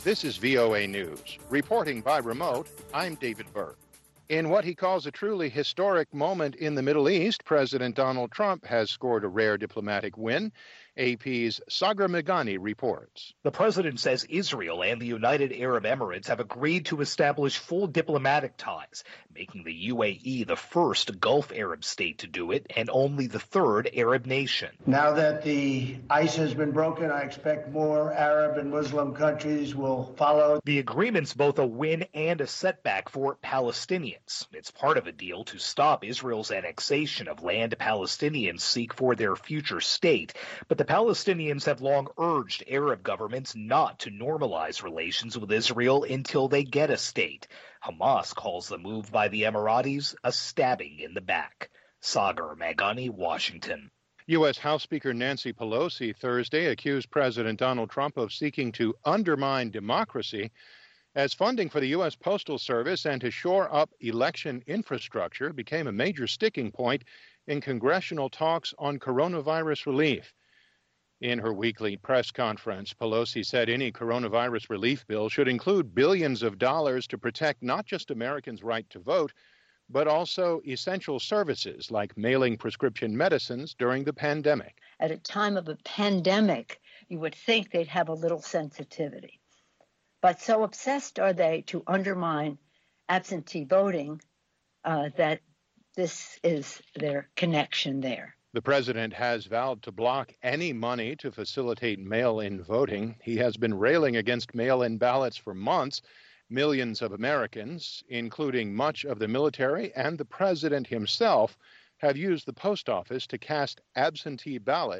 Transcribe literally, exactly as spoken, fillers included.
This is V O A News. Reporting by remote, I'm David Burke. In what he calls a truly historic moment in the Middle East, President Donald Trump has scored a rare diplomatic win. A P's Sagar Meghani reports. The president says Israel and the United Arab Emirates have agreed to establish full diplomatic ties, making the U A E the first Gulf Arab state to do it and only the third Arab nation. Now that the ice has been broken, I expect more Arab and Muslim countries will follow. The agreement's both a win and a setback for Palestinians. It's part of a deal to stop Israel's annexation of land Palestinians seek for their future state. But the Palestinians have long urged Arab governments not to normalize relations with Israel until they get a state. Hamas calls the move by the Emiratis a stabbing in the back. Sagar Meghani, Washington. U S. House Speaker Nancy Pelosi Thursday accused President Donald Trump of seeking to undermine democracy as funding for the U S. Postal Service and to shore up election infrastructure became a major sticking point in congressional talks on coronavirus relief. In her weekly press conference, Pelosi said any coronavirus relief bill should include billions of dollars to protect not just Americans' right to vote, but also essential services like mailing prescription medicines during the pandemic. At a time of a pandemic, you would think they'd have a little sensitivity. But so obsessed are they to undermine absentee voting uh, that this is their connection there. The president has vowed to block any money to facilitate mail-in voting. He has been railing against mail-in ballots for months. Millions of Americans, including much of the military and the president himself, have used the post office to cast absentee ballots